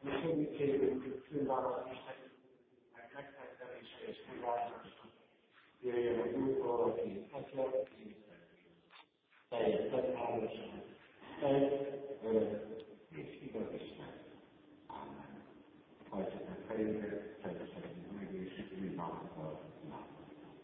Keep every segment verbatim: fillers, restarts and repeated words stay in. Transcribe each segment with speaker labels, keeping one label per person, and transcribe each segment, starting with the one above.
Speaker 1: A segítségünk külváros Istennek megszenttelése és megáldása jöjjön a Úrtól, aki Atya, teljes szentházaság, egy, örök és igaz Isten. Amen. Hajtsuk meg fejünket, fedezhetjük meg, és bűnállattal imádkozunk.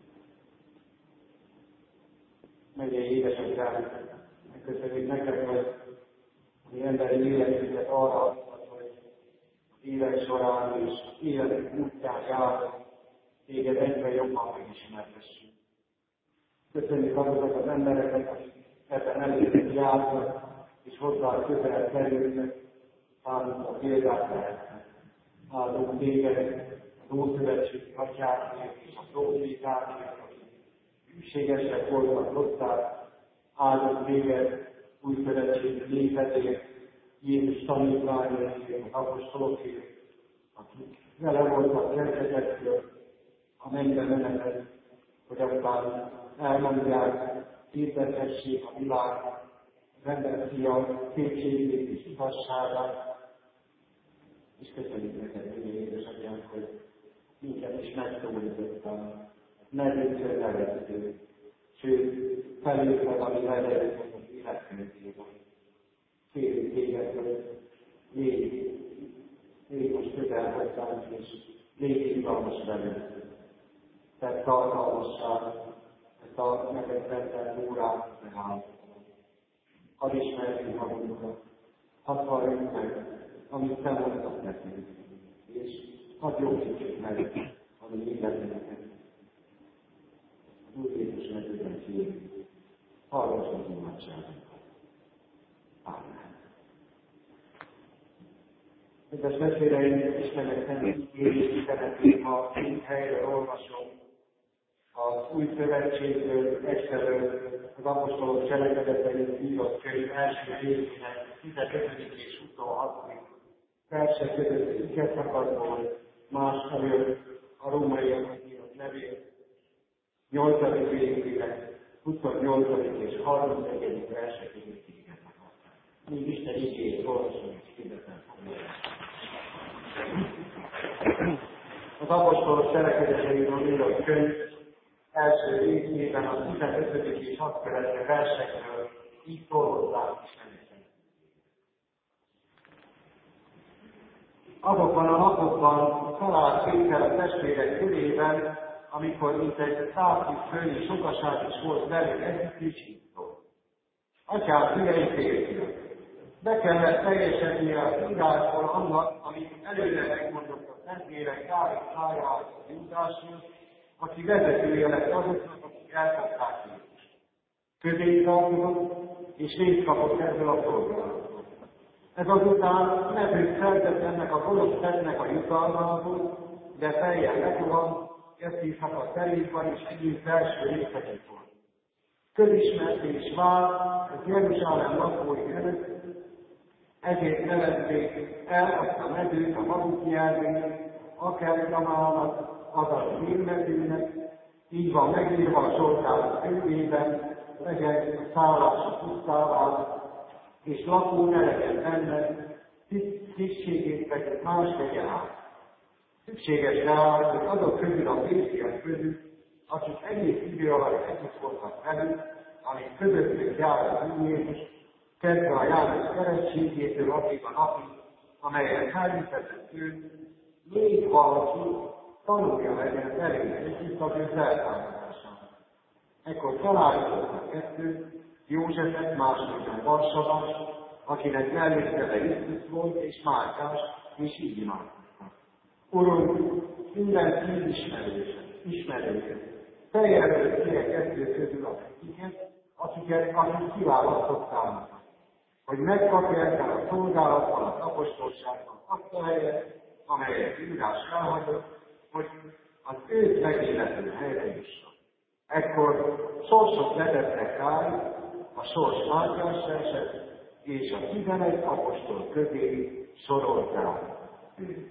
Speaker 1: Megyei édesatyám, megköszönjük neked, hogy mi emberi életünket arra adtad, hogy évek során és életünk útján járunk, téged egyre jobban megismerhessünk. Köszönjük azokat az embereket, akik ebben előttük jártak, és hozzá közel kerülnek, számunkra példát lehetnek. Áldunk téged az Ószövetségi atyákért és a prófétákért, akik hűségesek voltak hozzá. Áldunk téged új szövetségi népedért, Jézus tanítványaiért, az apostolokért, akik vele voltak kezdetektől a mennybe menetet, hogy aztán elmondják, hirdethessék a világ, az ember fia szépségét és igazságát. És köszönjük neked, mi édesatyánk, hogy minket is megszólítottál, nevünkön neveztő, sőt, felépve a mi nevelőket az életkönyvében. Kérjük téged, hogy légy, légy most közel hozzánk, és légy izgalmas velünk. Tedd tartalmassá ezt a neked szentelt órát, tehát hadd ismerjük magunkat, hadd halljuk meg, amit te mondtad nekünk, és hadd jobbítsuk meg, ami életünket. Az Úr Jézus nevében kérjük, hallgass az imádságunkat. Amen. Kedves testvéreim, Istennek szent igény üzenetét ma két helyre olvasom. Az Új Szövetségből egyfelől az apostolok cselekedeteit írott könyv első részének tizenötödik és huszonhatodik versek közötti igeszakaszból, másfelől a rómaiaknak írott levél nyolcadik részének huszonnyolcadik és harmincegyedik versek közötti igeszakaszból. Míg Isten igéjét olvasom és hirdetem foglalják. Az apostolok cselekedeteiről írott könyv első részében a tizenötödik és azt követő versekről így szól hozzá Isten. Azokban a napokban talált Péter a testvérek körében, amikor mint egy száztíz főnyi sokaság is volt velük együtt, és így szól. Atyám, fiai férfiak, be kellett teljesednie az írásból annak, amit előre megmondott a testvérek Dávid szájára Júdásról, aki vezetője lett azoknak, akik elfogták Jézust. Közé tartozott, és részt kapott ebből a szolgálatból. Ez azután nevét szerzett ennek a gonosz tettnek a jutalmából, de fejjel lezuhan, ezt a szerékban és együtt felső részeket volt. Közismert és vád, ez Jeruzsálem lakói előtt, ezért nevezték el azt a mezőt a maguk nyelvén, Akelgamának, azaz hírmezőnek, így van megírva a Zsoltárok könyvében, legyen a szállás a pusztává, és lakó ne legyen benne, tisztségét pedig más legyen át. Szükséges rá, hogy azok közül a férfiak közül, akik egész idő alatt együtt voltak velük, amik közöttük jár az Úr Jézus, kezdve a János keresztségétől addig a napig, amelyet felültetett őt, négy valaki tanulja legyen velük együtt az ő feltámadását. Ekkor találkoztak kettő, Józsefet, másodikán Varsavás, akinek mellékneve Isztus volt, és Márkás, és így imádkoztak. Urunk, minden szív ismerőket, te jelölt ki a kettő közül akiket, akiket, akik kiválasztottál, hogy megkapja ezzel a szolgálatban, az apostolságban azt a helyet, amelyet írás elhagyott, hogy az őt megillető helyre jusson. Ekkor sorsot vetettek rá, a sors Márkásra esett, és a tizenegy apostol közé sorolták őt.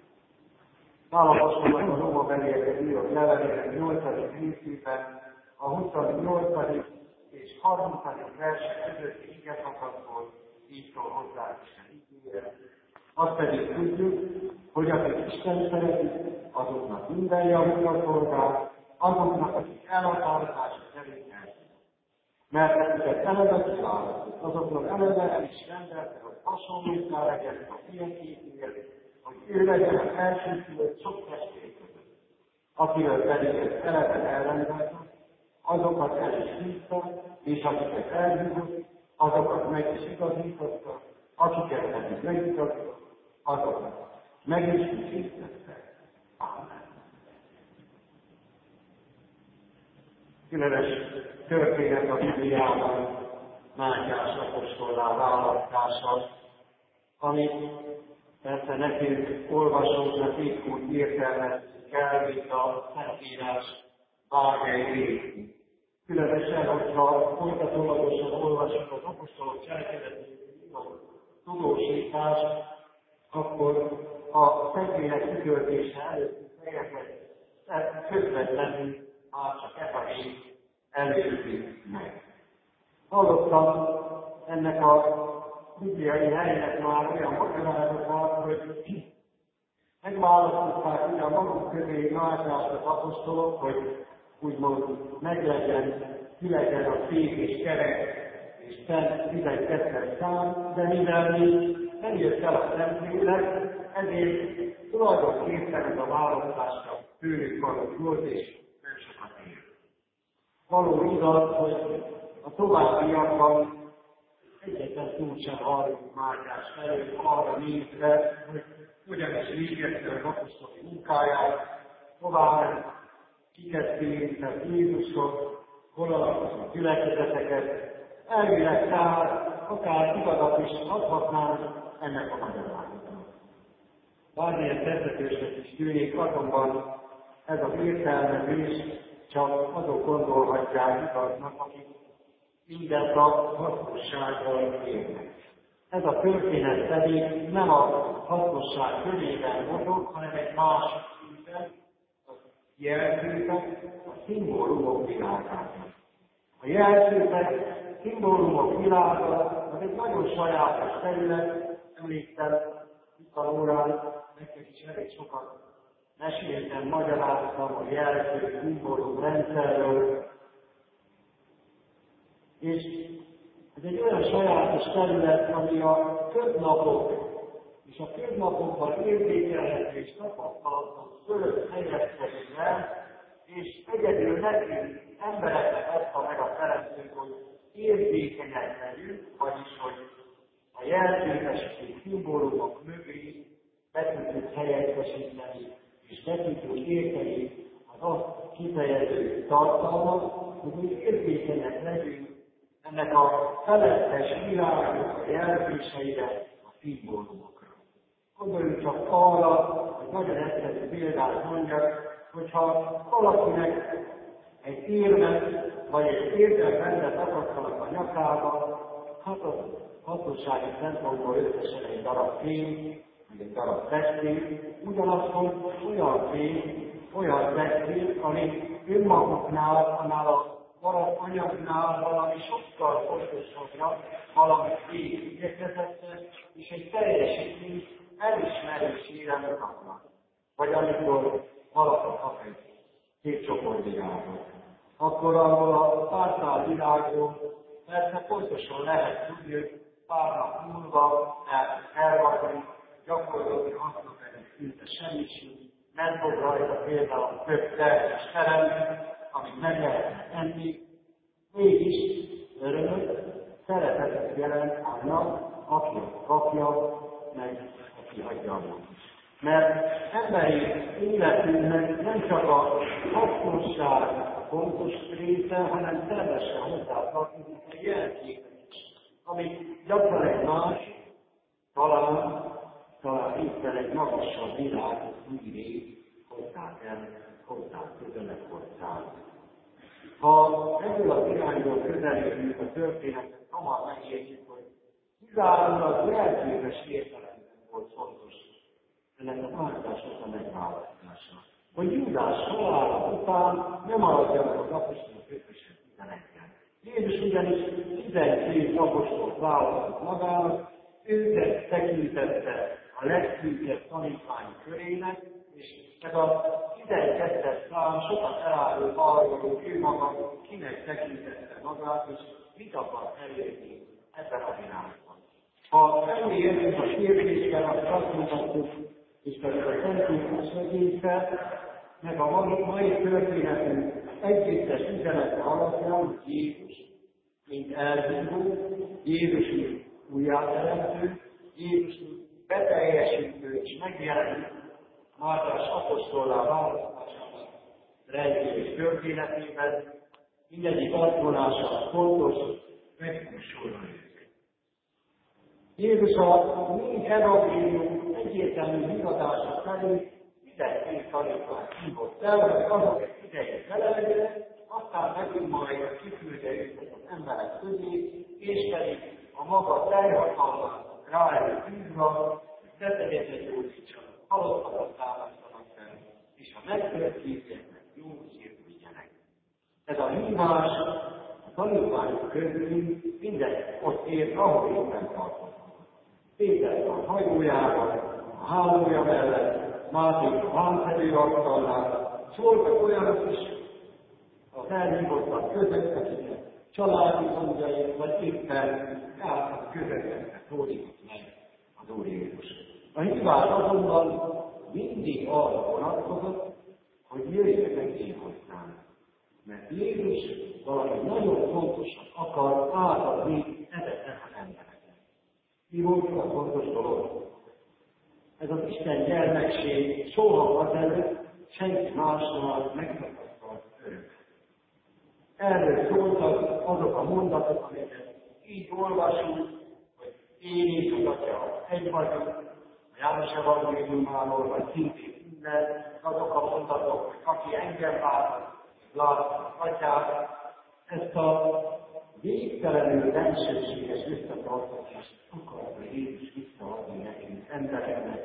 Speaker 1: Vállalkozónak a Róma belieket írott levelének nyolcadik részében a huszonnyolcadik és harmincadik versek közötti igeszakaszból így szól hozzá Isten igére. Azt pedig tudjuk, hogy akik Isten szeretik, azoknak minden javukra szolgál, azoknak, akik elhatározása szerint elszívják. Mert akiket eleve kiválasztott, azoknak eleve el is rendelte, hogy hasonlókká legyen a ilyenképnél, hogy ő legyen az elsőszülött sok testvér között. Akiről pedig ezt eleve elrendelte, azokat el is hívta, és akiket elhívott, azokat meg is igazította, akiket pedig megigazított, azokat meg is ítélte. Amen. Különös történet a Bibliában Mátyás apostolnál választása, amit persze nekünk olvasóknak így úgy értelmezni kell, mint a Szentírás bármely részét. Különösen, hogyha folytatólagosan olvasjuk az apostolok cselekedetét, tudósítást, akkor a Szentlélek kitöltése előtti fejeket közvetlenül már csak ez a rész előzik meg. Hallottam ennek a bibliai helynek már olyan magyarázatát, hogy megválasztották ugyan maguk közé Mátyást az apostolok, hogy úgymond meglegyen, ki legyen a szék és kerek és szent tizenkettes szám, de mivel még nem jött el a Szentlélek, ezért tulajdonképpen ez a választásra tőlük való volt, és nem sokat ér. Való igaz, hogy a továbbiakban egyetlen túl sem halljuk Mátyás felől arra nézve, hogy hogyan is végezte az apostoli munkáját, tovább kiket érintett Jézusot, hol alapozó gyülekezeteket, elvileg tehát akár igazat is adhatnánk ennek a magyarázatnak. Bármilyen tettetősnek is tűnik, azonban ez az értelmezés csak azok gondolhatják igaznak, akik mindent a hasznossággal érnek. Ez a történet pedig nem a hasznosság körében mozog, hanem egy másik szinten, a jelképek, a szimbólumok világában. A jelképek, szimbólumok világa az egy nagyon sajátos terület, emlékszem, itt a órán, nektek is elég sokat meséltem, magyaráztam a jelkép, szimbólum rendszerről, és ez egy olyan sajátos terület, ami a köznapok és a köznapokban érzékelhető és tapasztalatok fölött helyezkedik el, és egyedül nekünk, embereknek adta meg a teremtő, hogy érzékenyek legyünk, vagyis, hogy a jelképesítés szimbólumok mögé be tudjuk helyettesíteni, és be tudjuk érteni az azt kifejező tartalmat, hogy érzékenyek legyünk ennek a felettes világnak a jelzéseire, a szimbólumokra. Gondoljunk csak arra, hogy nagyon egyszerű példát mondjak, hogyha valakinek egy érmet, vagy egy értelmendet akadtanak a nyakába, hát a hatósági szempontból összesen egy darab fém, vagy egy darab festék, ugyanakkor olyan fém, olyan festék, ami önmaguknál, annál a darab anyagnál valami sokkal fontosabbra, valami szép igyekezettel, és egy teljesítmény elismerésére mutatnak. Vagy amikor valaki kap egy két csoport virágot, akkor ahol a pártál virágról persze pontosan lehet tudni, hogy pár nap múlva elvadni, gyakorlatilag hasznot ennek szinte semmiség, nem fog rajta például több terhes terem, amit meg lehetne enni, mégis örömöt, szeretetet jelent annak, aki azt kapja, meg aki adja a módot. Mert emberi életünknek nem csak a hasznosság a fontos része, hanem természetesen hozzátartozik a jelképek is, amit gyakran egy más, talán, talán éppen egy magasabb világ hírét hozzák el, hozzák közelebb hozzá. Ha ebből az irányból közelítjük a történetet, hamar megértjük, hogy kizárólag jelképes értelemben volt fontos ennek a váltásnak a megválasztása. Hogy Júdás halála után nem maradjanak az apostolok összesen tizenegyen. Jézus ugyanis tizenkét apostolt választott magának, őket tekintette a legszűkebb tanítvány körének, és ez a tizenkettes szám sokat elárul arról, hogy ő maga kinek tekintette magát, és mit akar elérni ebben a világban. Ha elérjük a kérdésben, akkor azt mutatjuk, és persze a Szentírás egészen, meg a mai történetünk együttes üzenete alapján, hogy Jézus, mint elhívó, Jézus, mint újjáteremtő, Jézus, mint beteljesítő és megjelenő Mátyás apostollá választásának rejtős történetében, mindegyik arcolása fontos, megkúsolni. Jézus a mi evangélium egyértelmű hívadása szerint tizenkét tanítványt hívott el, hogy azok egy idejét felelőre, aztán megint majd kiküldje őket az emberek közé, és pedig a maga teljhatalmát rájuk bízva, hogy betegeket gyógyítsanak, halottakat támasztanak fel, és a megtört képzeknek jó hírt vigyenek. Ez a hívás a tanítványok közül minden ott ér, ahol éppen tartott. Péter a hajójában, a hálója mellett, Máté a vámszedő asztalnál, szóltak olyanok is az elhívottak között, akiket családi gondjaik, vagy éppen át közöttekre szólított meg az Úr Jézus. A hívás azonban mindig arra vonatkozott, hogy jöjjenek én hozzám. Mert Jézus valami nagyon fontosat akar átadni ezeknek az embereknek. Mi volt a fontos dolog? Ez az Isten gyermekség soha azelőtt senki másnál megtapasztalt örök. Erről szóltak azok a mondatok, amiket így olvasunk, hogy én és az Atya egy vagyok, a János evangéliumáról, vagy szintén innen, azok a mondatok, hogy aki engem lát, lát az Atyát, ezt a végtelenül bensőséges összetartást akarta Jézus visszaadni nekünk, embereknek.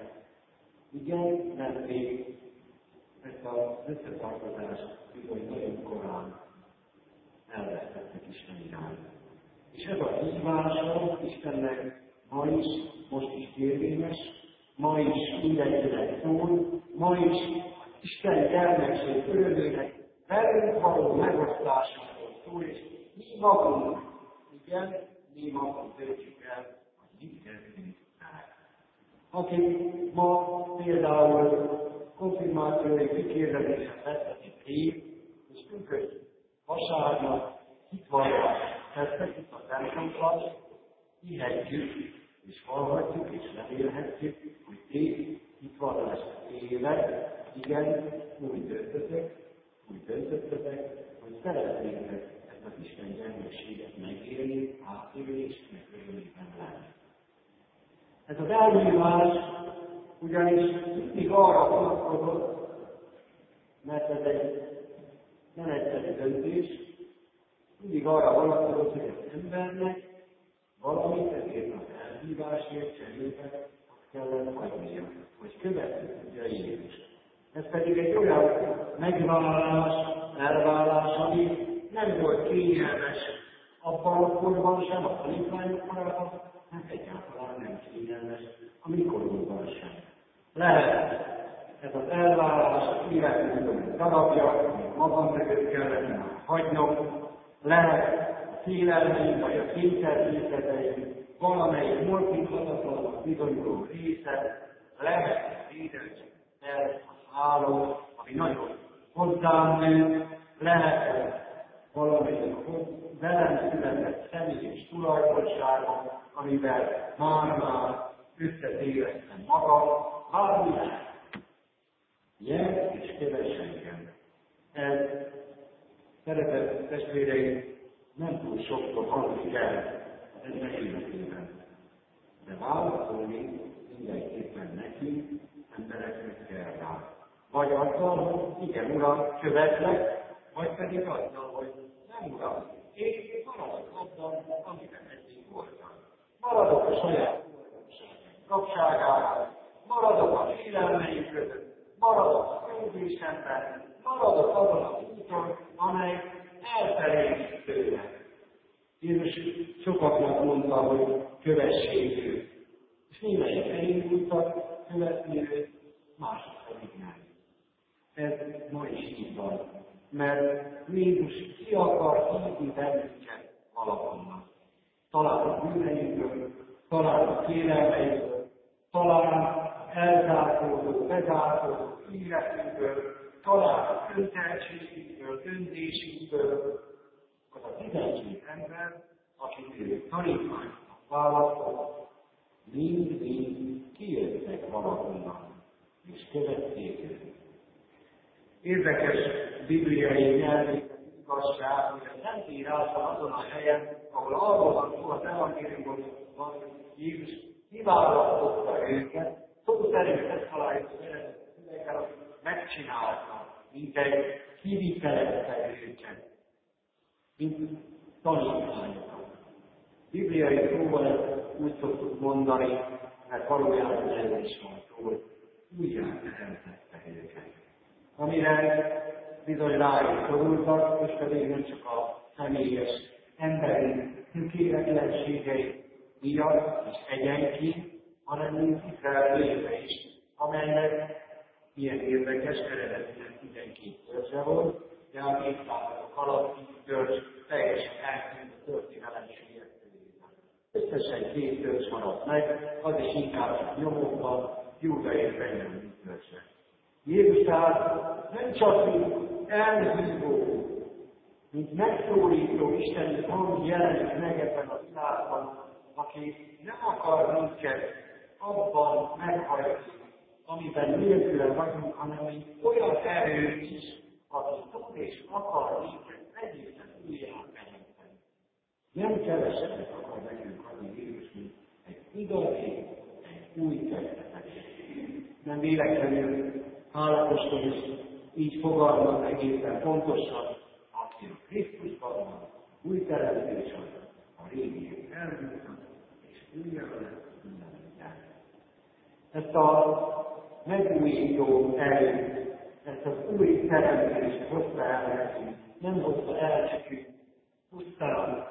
Speaker 1: Igen, mert még ezt az összetartozást bizony nagyon korán elvesztettek Isten irány. És ez a hívása Istennek ma is, most is érvényes, ma is mindenkinek szól, ma is Isten gyermekség örömének velünk való megosztásáról szól, és mi magunk, igen, mi magunk döntjük el, hogy mit kezdünk el. Akik ma például konfirmációi kikérdezésen vesztetik ki, és tükröt vasárnap hitvallást tesznek itt a templomban, hihetjük, és hallhatjuk, és remélhetjük, hogy ti hitvallást élet, igen, úgy döntöttek, úgy döntöttetek, hogy szeretnétek ezt az Isten gyermekséget megélni, átélni és megörülében lenni. Ez az elhívás ugyanis mindig arra vonatkozott, mert ez egy nem egyszerű döntés, mindig arra vonatkozott, hogy az embernek valamit ezért az elhívásért cserébe kellene adnia, hogy követni tudja Jézust. Ez pedig egy olyan megvállalás, elvállás, ami nem volt kényelmes abban a korban sem, a tanítványok korában, hát egyáltalán nem kényelmes a mi korunkban sem. Lehet ez az elvállás életünkön darabja, amit magam mögött kellene már hagynom, lehet a félelmeim vagy a kényszerkészleteim valamelyik morfinhatatlannak bizonyuló része, lehet védelmi terv, háló, ami nagyon hozzám nő, lehet valamelyik velem született személyes tulajdonságom, amivel már-már összetévesztem magam, bármi lehet. Jel és keves engem. Ez, szeretett testvéreim, nem túl sokszor hangzik el az ember életében. De válaszolni mindenképpen nekünk, embereknek kell rá. Vagy azzal, hogy igen, Uram, követlek, vagy pedig azzal, hogy nem, Uram, én maradok abban, amiben eddig voltam. Maradok a saját kapságában, maradok a félelmeim között, maradok a könyvésemben, maradok azon az úton, amely elfelé tőle. Jézus sokaknak mondta, hogy kövessék őt. És némelyik elindultak követni őt, mások pedig nem. Ez ma is így van. Mert Jézus ki akar hívni bennünket valahonnan. Talán a bűneinkből, talán a kérelmeinkből, talán elzárkózó, bezárkózó életünkből, talán a kötelességünkből, döntésünkből, az a tizenkét ember, akit ő tanítványnak választott, mind-mind kijöttek valahonnan, és követték őt. Érdekes bibliai nyelvészeti igazság, hogy a Szentírásban azon a helyen, ahol arról van szó az evangéliumban, hogy Jézus kiválasztotta őket, szó szerint ezt találjuk az eredeti szövegben, hogy megcsinálta, mint egy kivitelezte őket, mint tanítványokat. Bibliai szóval ezt úgy szoktuk mondani, mert valójában erről is van szó, hogy újjá teremtette őket. Amire bizony rájuk szorultak, és pedig nem csak a személyes emberi tökéletlenségei miatt és egyenként, hanem mint Izrael létre is, amelynek milyen érdekes, eredetileg tizenkét törzse volt, de az évszázadok alatt így törzs teljesen eltűnt a történelemségek körében. Összesen két törzs maradt meg, az is inkább csak nyomokban, Júda és Benjamin törzse. Jézus tehát nem csak mint elhívó, mint megszólító isteni hang jelenik meg ebben a világban, aki nem akar minket abban meghajtani, amiben nélküle vagyunk, hanem mint olyan erőt is, aki tud és akar minket egészen újjá teremteni. Nem kevesebbet akar nekünk adni Jézus, mint egy igazi, egy új kezdetet. Nem véletlenül Pál-apostol is így fogalmaz egészen pontosan, aki a Krisztusban van, új teremtés az, a régiek elmúltak, és újra lesz minden. Ezt a megújító erőt, ezt az új teremtést hozta el nekünk, nem hozta el nekünk pusztán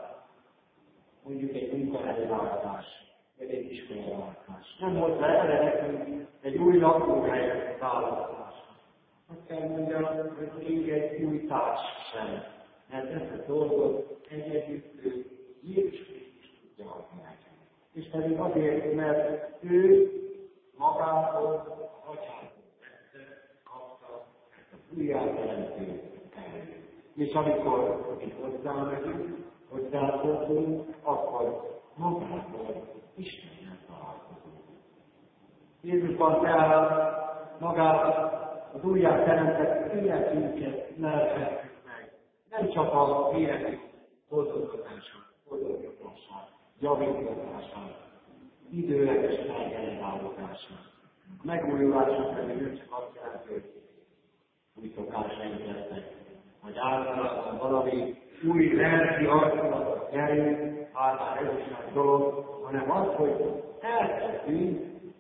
Speaker 1: mondjuk egy munkahelyváltás, vagy egy iskolaváltás. Nem hozta el nekünk egy új lakóhely választás. Azt kell mondjam, hogy még egy új társ sem, mert ezt a dolgot egyedül ő Jézus Krisztus tudja adni nekünk. És pedig azért, mert ő magától, a atyától vette, kapta ezt az újjáteremtő erőt. És amikor mi hozzámegyünk, hozzáfordulunk, akkor magától Istennel találkozunk. Jézusban tehát magát az újjáteremtett életünket lelkezzük meg. Nem csak a életünk boldogtatását, boldogtatását, javítgatását, időleges felgenerálódását. A megújulásnak pedig nem csak azt jelenti, hogy új szokásaink lesznek, vagy általában valami új lelki arculatot nyerünk, bár ez is nagy dolog, hanem az, hogy elkezdünk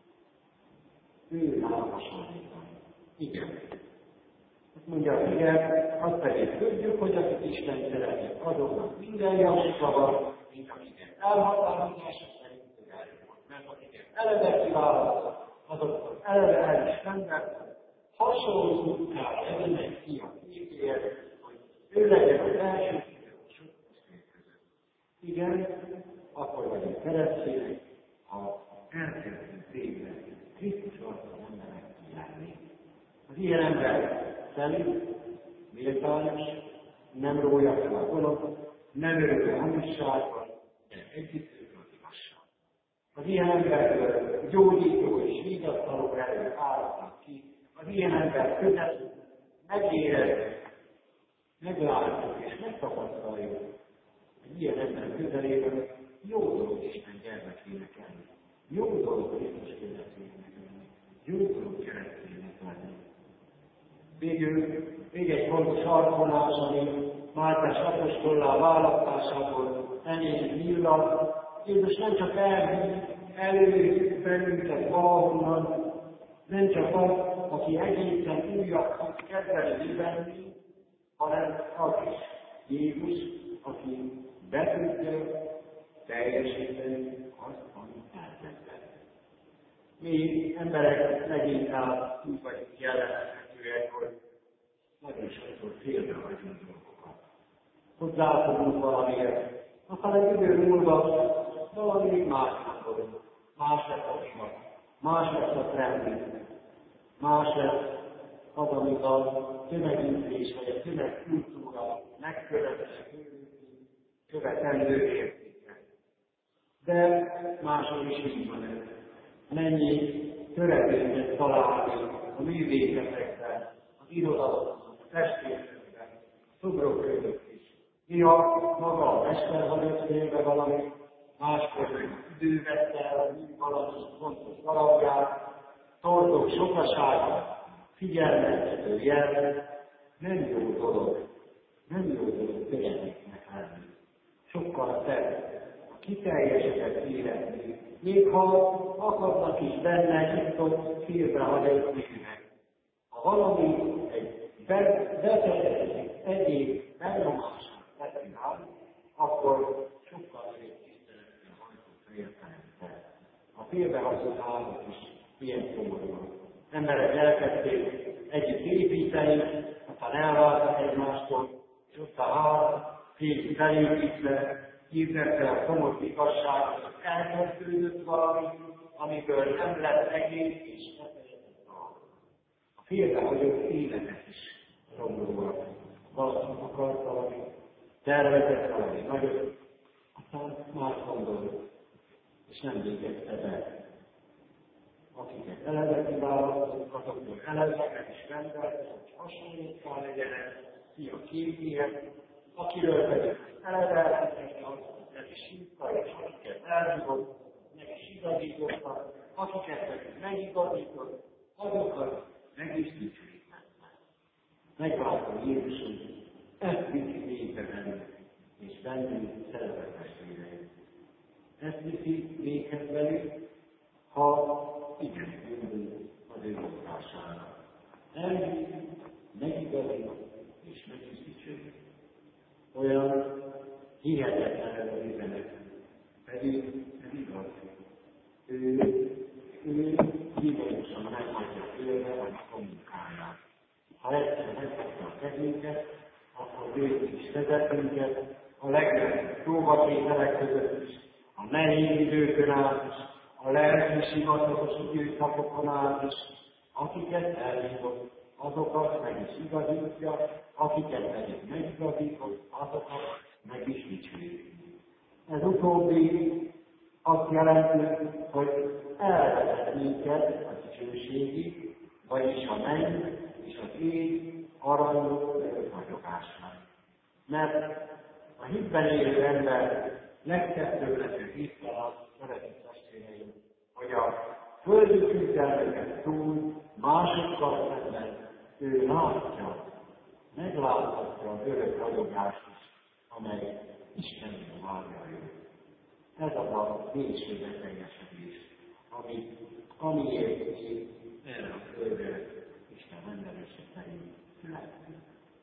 Speaker 1: ő látosan. Igen. Azt mondja, igen, azt pedig tudjuk, hogy akik Isten szeretik, azoknak minden javukra van, mint akiket elhatározása szerint eljutott. Mert akiket eleve kiválasztott, azoknak eleve el is rendelt, hasonlókká erednek ki a képéhez, hogy ő legyen az első a sok testvér között. Igen, akkor vagyunk keresztjének, ha elkezdünk végre Krisztus arccal emberek lenni. Az ilyen ember szerint méltányos, nem rója fel a gonosz, nem örül a hamisságban, de együtt örül az igazság. Az ilyen emberből gyógyító és vigasztaló erők áradnak ki, az ilyen ember között megérez, meglátjuk és megtapasztaljuk, hogy ilyen ember közelében jó dolog Isten gyermekének lenni, jó dolog Krisztus követőjének lenni, jó dolog kereszténynek lenni. Végül még egy fontos sarkonás, ami Mártás apostollá választásából elénk nyílnak. Jézus nem csak elhív, előtt bennünket valahonnan, nem csak az, aki egészen újat tud kezdeni üzenni, hanem az is Jézus, aki be tudja teljesíteni azt, amit elkezdett. mi emberek leginkább úgy vagyunk jellemezhetőek, hogy nagyon sokszor félrehagyunk dolgokat. Hozzáfogunk valamiért, aztán egy idő múlva valami más gondol, más lesz a divat, más lesz a trendi, más lesz az, amit a tömegütés vagy a tömegkultúra megkövető, követendő értéke. De máshol is így van ez. Mennyi töredéket találni a művészetekben, az irodalomban, a testvérzetben, a szobrok között is. Néha maga a mester hagyott félbe valami, máskor meg idő vette el valami fontos daragját, torzok sokasága, figyelmeztető jel, nem jó dolog, nem jó dolog töredéknek lenni. Sokkal szebb a kiteljesedett életni, még ha akadnak is benne itt-ott félbehagyott művek. Ha valami egy befejezés, egyéb megnyomását betűnál, akkor sokkal nagyobb tiszteletben hajtott értelemben. A félbehagyott állat is ilyen szomorúan. Emberek elkezdték együtt építeni, aztán elváltak egymástól, és ott a ház félig felépítve, hirdette a komor igazságot, hogy elkezdődött valami, amiből nem lett egész, és befejezett a A félbehagyott életet is szomorúak. Valaki akart valami, tervezett valami nagyot, aztán más gondolt, és nem végezte be. Akiket eleve kiválasztott, azokból eleve meg is rendelte, hogy hasonlókkal legyenek, ki a képéhez, akiről pedig eleve elkezdte, azokat el is hívta, és akiket elhívott, meg is igazította, akiket pedig megigazított, azokat meg is dicsőítette. Megváltó Jézus, hogy ezt viszi végbe bennünk, és bennünk szeretetestvéreink. Ezt viszi véghez velünk, ha igen, indul az ő mondására. Elviszi, megigazít, és meg is dicsőít. Olyan hihetetlen ez az üzenet, pedig ez igaz. Ő, ő bizonyosan meghagyja tőle a munkáját. Ha egyszer meghagyja a kezünket, akkor végül is vezetünket, a legnagyobb próbatételek között is, a nehéz időkön át is, a lelki sivatalos időszakokon át is, akiket elhívott, azokat meg is igazítja, akiket pedig megigazított, azokat meg is dicsőít. Ez utóbbi azt jelenti, hogy elvezet minket a dicsőségig, vagyis a menny és az ég aranyos örökhagyogásnak. Mert a hitben élő ember legszebb többletű hittel, szeretett testvéreim, hogy a földi küzdelmeket túl másokkal szemben ő látja, megláthatja az örökhagyogás is, amely Istenről várja őt. Ez az a végső beteljesedés, ami, amiért mi erre a földre Isten rendelése szerint születünk.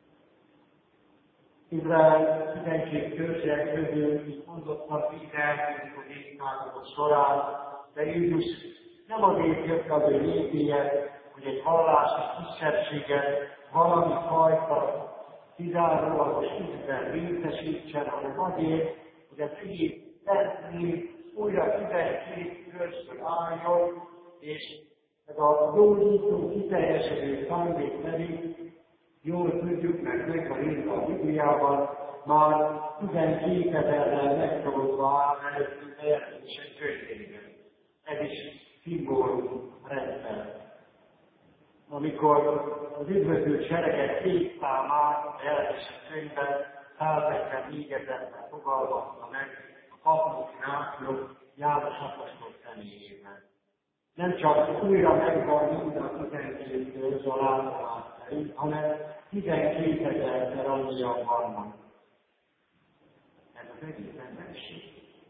Speaker 1: Izrael tizenkét törzsek közül így mondottak így eltűnik az évszázadok során, de Jézus nem azért jött az ő népéhez, hogy egy vallási kisebbséget valami fajta kizárólagos ügyben részesítsen, hanem azért, hogy az egész szentnév újra tizenkét törzsből álljon, és ez a gyógyító, kiteljesedő szándék pedig jól tudjuk, mert meg van írva a Bibliában, már tizenkétezerrel megszorozva áll előttünk a jelentések könyvében. Ez is szimbólum rendszer. Amikor az üdvözült seregek két számát a jelentések könyvben száznegyvennégyezer fogalmazta meg a Patmosi náció János apostol személyében. Nem csak újra megvan mind a tizenkét törzs a látomás szerint, hanem tizenkétezerszer annyian vannak. Ez az egész emberiség.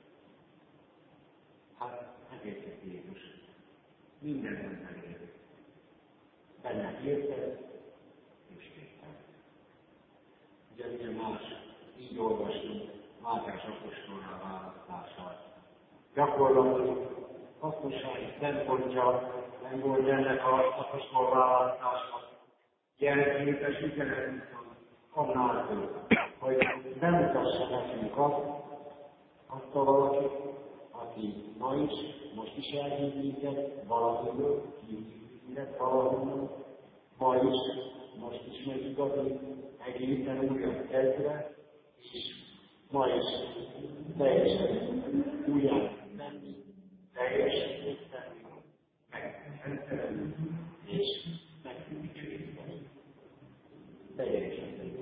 Speaker 1: Hát ezért jött Jézus. Minden emberért. Benne érted és érted. Ugye milyen más, így olvasunk Mátyás apostolra választását. Gyakorlatilag hasznossági szempontja nem volt ennek a apostolválasztásnak jelképes üzenet, annál több, hogy bemutassa nekünk azt, azt a valakit, aki ma is, most is elhív minket valahol, hív minket valahol, ma is, most is megigazít, egészen újra kezdve, és ma is teljesen újra tenni, teljesen tenni, megtenni, és megdicséríteni. Teljesen tenni.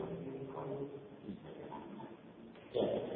Speaker 1: Gyertek!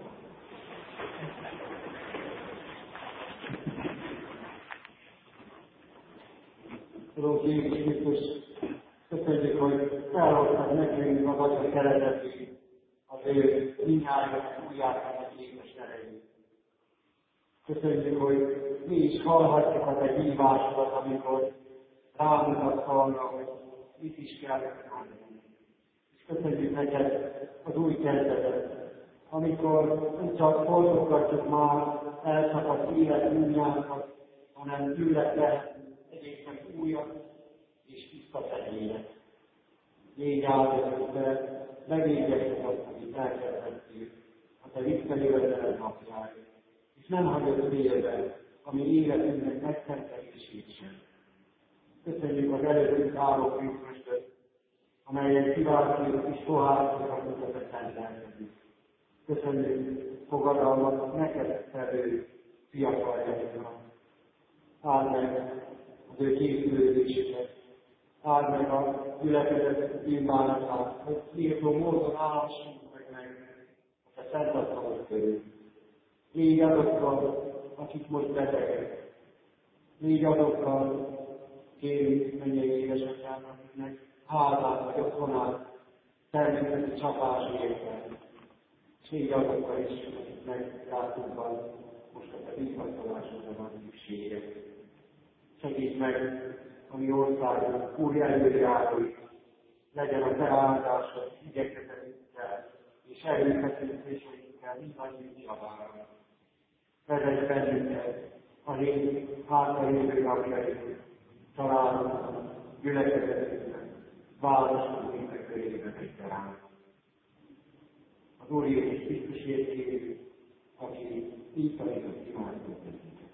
Speaker 1: Uram Jézus Krisztus, köszönjük, hogy elhoztad nekünk magad a szeretetét, az ő mindjárt újjának édes erejét. Köszönjük, hogy mi is hallhatjuk a te hívásodat, amikor rámutatsz arra, hogy mit is kell tenni. És köszönjük neked az új kezdetet, amikor nem csak fordulgatjuk már elszakadt élet újjánkat, hanem tőled lehetünk egészen újat és tiszta fenyélet. Légy áldott, de megégetjük azt, amit elkezdhettél, a te visszajöveteled napjára, és nem hagyod félbe, ami életünknek megszentelését sem. Köszönjük az előttünk álló pünköstöt, amelyet kiváltjuk és sohártokat mutat a szentelkedik. Köszönjük fogadalmat neked felő fiataljainknak. Áld meg az ő készülődésüket, áld meg a gyülekezet bűnbánatát, hogy írtó módon állhassunk meg meg a te szent asztalod körül. Légy azokkal, akik most betegek. Légy azokkal, kérünk mennyei édesatyám, akiknek hálát vagy otthonát, természeti csapás érte. És légy azokkal is, akiknek rátunkban most a te vigasztalásodra van szüksége. Segíts meg a mi országunk új előjárói, legyen a te áldásod igyekezetünkkel és erőfeszítéseinkkel mindannyiunk javára. Vezess bennünket a hét hátralévő napjaink, családunkban, gyülekezetünkben, városunk minden körében egyaránt. Az Úr Jézus Krisztusért kérjük, aki így tanított imádkozni.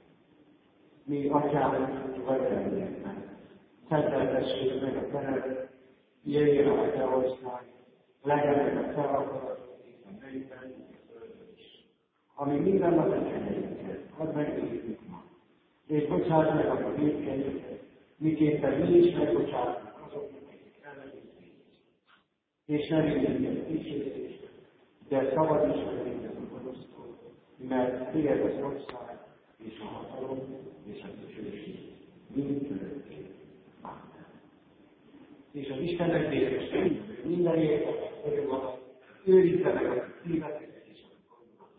Speaker 1: Mi atyánk, ki vagy elméletben, szenteltessék meg a te neved, jöjjön a te ország, legyen meg a te akaratod, mint a mennyben, mint a földön is. Ami minden nap a kenyerünket, add meg nézzük ma, és bocsáss meg a vétkeinket, miképpen mi is megbocsátunk azoknak, akik ellenünk védkeznek. És ne vigy minket kísértésbe, de szabadíts meg minket a gonosztól, mert tiéd az ország, és a hatalom, és a dicsőség mind örökké. Amen. És az Istennek békesség minden értelmet öröm, őrizze meg a szíveteket és a gondolatot.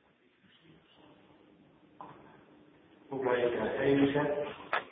Speaker 1: Foglaljuk el helyünket.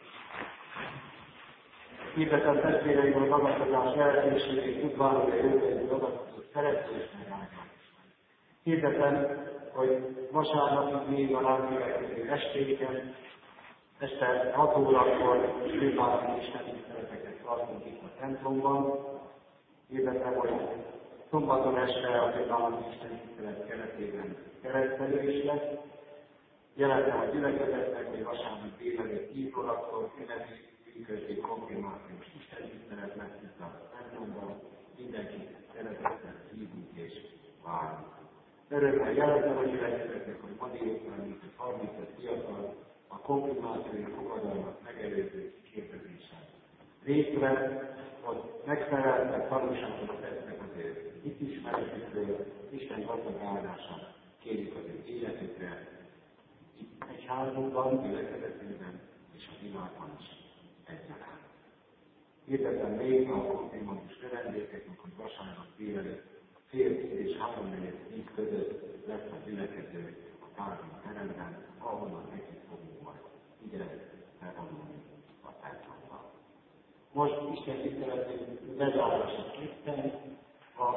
Speaker 1: Hirdetem testvéreim a magatartás lehetőségét, tudván, hogy a jövőbeli magatartás szerető és megállás. Hirdetem, hogy vasárnapig még a ránk következő estéken, este hat órakor fővárosi istentiszteleteket tartunk itt a templomban. Hirdetem, hogy szombaton este a fővárosi istentisztelet keretében keresztelés lesz. Jelentem a gyülekezetnek, hogy vasárnap délelőtt tíz órakor ünnepi pünkösdi konfirmációs istentisztelet lesz itt a templomban. Mindenkit szeretettel hívunk és várunk. Örömmel jelentem a gyülekezetnek, hogy ma délután minket harmincöt fiatal a konfirmációi fogadalmat megelőző képzésen részt vett, ott megfeleltek, tanulságot tettek az ő hitismeretükről, Isten gazdag áldását kérjük az ő életükre, itt egyházunkban, gyülekezetünkben és a világban is egyaránt. Hirdetem még a konfirmációs növendékeknek, hogy vasárnap délelőtt fél tíz és háromnegyed tíz között lesz a gyülekező a tárgyi teremben, ahonnan együtt fogunk majd ide bevonulni a templomban. Most Isten tiszteletünk bezárásképpen a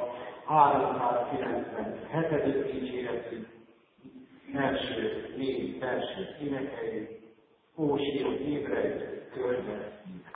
Speaker 1: háromszázkilencvenhetedik dicséretünk első négy versét énekeljük, Ósion ébredj, körbe, mint